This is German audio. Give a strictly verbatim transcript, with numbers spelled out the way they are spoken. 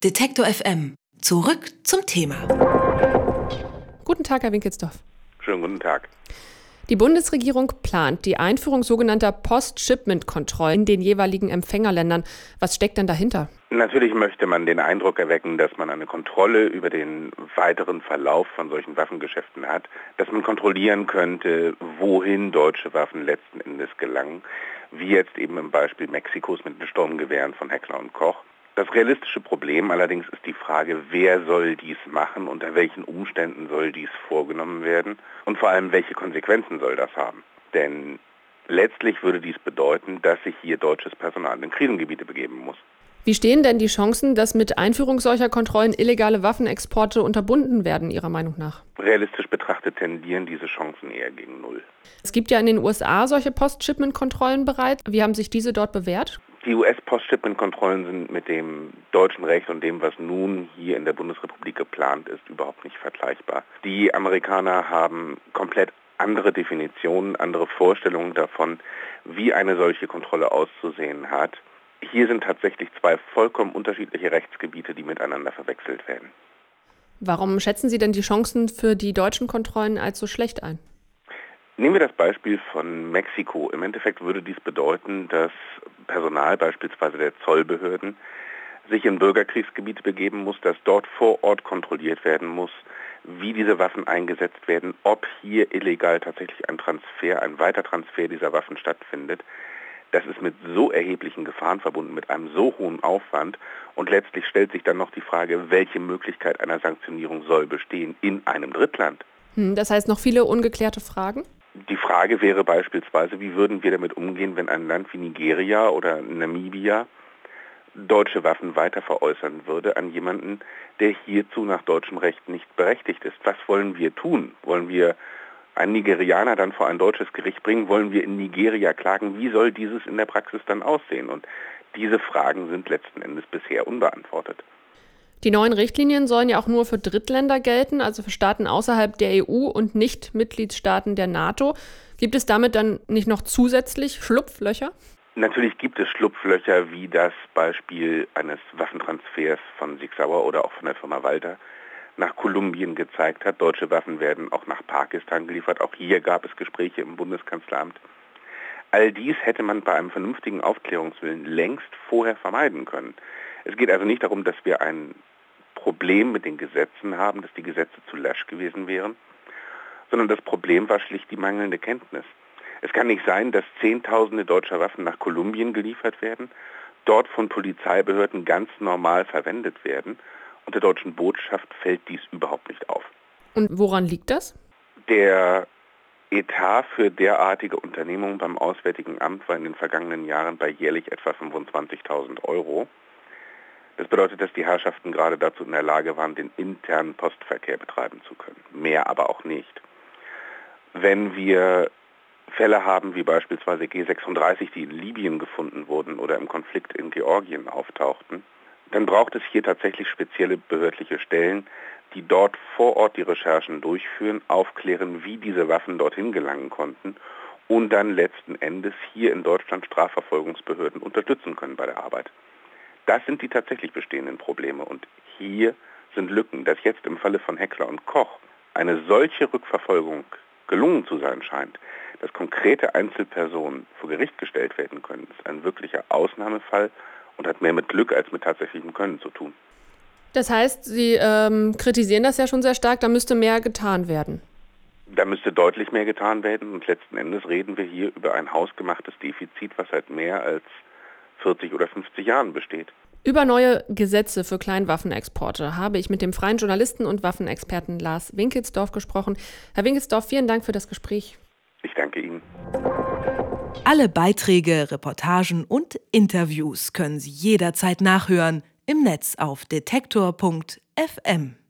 Detektor F M. Zurück zum Thema. Guten Tag, Herr Winkelsdorf. Schönen guten Tag. Die Bundesregierung plant die Einführung sogenannter Post-Shipment-Kontrollen in den jeweiligen Empfängerländern. Was steckt denn dahinter? Natürlich möchte man den Eindruck erwecken, dass man eine Kontrolle über den weiteren Verlauf von solchen Waffengeschäften hat, dass man kontrollieren könnte, wohin deutsche Waffen letzten Endes gelangen, wie jetzt eben im Beispiel Mexikos mit den Sturmgewehren von Heckler und Koch. Das realistische Problem allerdings ist die Frage, wer soll dies machen, unter welchen Umständen soll dies vorgenommen werden und vor allem, welche Konsequenzen soll das haben. Denn letztlich würde dies bedeuten, dass sich hier deutsches Personal in Krisengebiete begeben muss. Wie stehen denn die Chancen, dass mit Einführung solcher Kontrollen illegale Waffenexporte unterbunden werden, Ihrer Meinung nach? Realistisch betrachtet tendieren diese Chancen eher gegen Null. Es gibt ja in den U S A solche Post-Shipment-Kontrollen bereits. Wie haben sich diese dort bewährt? Die U S-Post-Shipment-Kontrollen sind mit dem deutschen Recht und dem, was nun hier in der Bundesrepublik geplant ist, überhaupt nicht vergleichbar. Die Amerikaner haben komplett andere Definitionen, andere Vorstellungen davon, wie eine solche Kontrolle auszusehen hat. Hier sind tatsächlich zwei vollkommen unterschiedliche Rechtsgebiete, die miteinander verwechselt werden. Warum schätzen Sie denn die Chancen für die deutschen Kontrollen als so schlecht ein? Nehmen wir das Beispiel von Mexiko. Im Endeffekt würde dies bedeuten, dass Personal beispielsweise der Zollbehörden sich in Bürgerkriegsgebiete begeben muss, dass dort vor Ort kontrolliert werden muss, wie diese Waffen eingesetzt werden, ob hier illegal tatsächlich ein Transfer, ein Weitertransfer dieser Waffen stattfindet. Das ist mit so erheblichen Gefahren verbunden, mit einem so hohen Aufwand. Und letztlich stellt sich dann noch die Frage, welche Möglichkeit einer Sanktionierung soll bestehen in einem Drittland. Hm, das heißt noch viele ungeklärte Fragen? Die Frage wäre beispielsweise, wie würden wir damit umgehen, wenn ein Land wie Nigeria oder Namibia deutsche Waffen weiter veräußern würde an jemanden, der hierzu nach deutschem Recht nicht berechtigt ist. Was wollen wir tun? Wollen wir einen Nigerianer dann vor ein deutsches Gericht bringen? Wollen wir in Nigeria klagen? Wie soll dieses in der Praxis dann aussehen? Und diese Fragen sind letzten Endes bisher unbeantwortet. Die neuen Richtlinien sollen ja auch nur für Drittländer gelten, also für Staaten außerhalb der E U und nicht Mitgliedstaaten der NATO. Gibt es damit dann nicht noch zusätzlich Schlupflöcher? Natürlich gibt es Schlupflöcher, wie das Beispiel eines Waffentransfers von Sig Sauer oder auch von der Firma Walter nach Kolumbien gezeigt hat. Deutsche Waffen werden auch nach Pakistan geliefert. Auch hier gab es Gespräche im Bundeskanzleramt. All dies hätte man bei einem vernünftigen Aufklärungswillen längst vorher vermeiden können. Es geht also nicht darum, dass wir ein Problem mit den Gesetzen haben, dass die Gesetze zu lasch gewesen wären, sondern das Problem war schlicht die mangelnde Kenntnis. Es kann nicht sein, dass Zehntausende deutscher Waffen nach Kolumbien geliefert werden, dort von Polizeibehörden ganz normal verwendet werden und der deutschen Botschaft fällt dies überhaupt nicht auf. Und woran liegt das? Der Etat für derartige Unternehmungen beim Auswärtigen Amt war in den vergangenen Jahren bei jährlich etwa fünfundzwanzigtausend Euro. Das bedeutet, dass die Herrschaften gerade dazu in der Lage waren, den internen Postverkehr betreiben zu können. Mehr aber auch nicht. Wenn wir Fälle haben, wie beispielsweise G sechsunddreißig, die in Libyen gefunden wurden oder im Konflikt in Georgien auftauchten, dann braucht es hier tatsächlich spezielle behördliche Stellen, die dort vor Ort die Recherchen durchführen, aufklären, wie diese Waffen dorthin gelangen konnten und dann letzten Endes hier in Deutschland Strafverfolgungsbehörden unterstützen können bei der Arbeit. Das sind die tatsächlich bestehenden Probleme und hier sind Lücken. Dass jetzt im Falle von Heckler und Koch eine solche Rückverfolgung gelungen zu sein scheint, dass konkrete Einzelpersonen vor Gericht gestellt werden können, ist ein wirklicher Ausnahmefall und hat mehr mit Glück als mit tatsächlichem Können zu tun. Das heißt, Sie ähm, kritisieren das ja schon sehr stark, da müsste mehr getan werden. Da müsste deutlich mehr getan werden und letzten Endes reden wir hier über ein hausgemachtes Defizit, was seit mehr als vierzig oder fünfzig Jahren besteht. Über neue Gesetze für Kleinwaffenexporte habe ich mit dem freien Journalisten und Waffenexperten Lars Winkelsdorf gesprochen. Herr Winkelsdorf, vielen Dank für das Gespräch. Ich danke Ihnen. Alle Beiträge, Reportagen und Interviews können Sie jederzeit nachhören im Netz auf detektor punkt f m.